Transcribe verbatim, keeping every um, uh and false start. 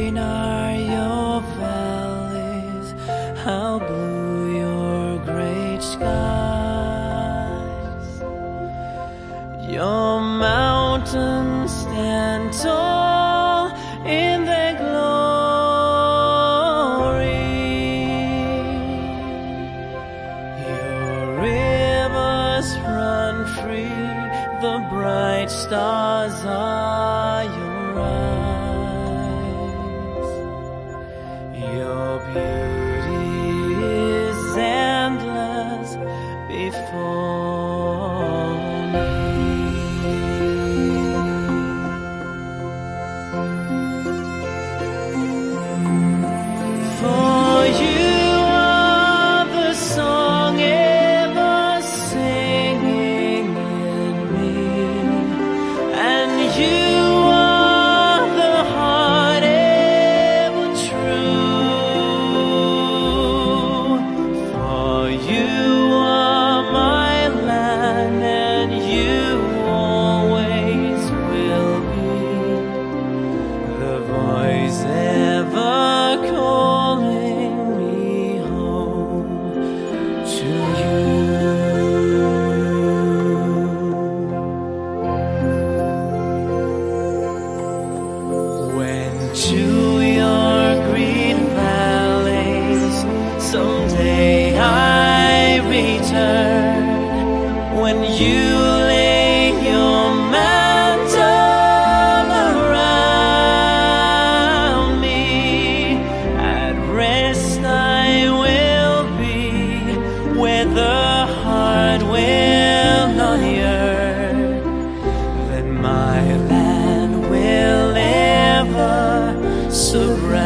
green are your valleys, how blue your great skies. Your mountains stand tall in their glory. Your rivers run free, the bright stars are your eyes. Your beauty is endless before me. For you are the song ever singing in me, and you are the heart ever true. For you are my land, and you always will be the voice ever calling me home to you. When to your green valleys someday I return, when you lay your mantle around me, at rest I will be, where the heart will not yearn. Then my land will ever surround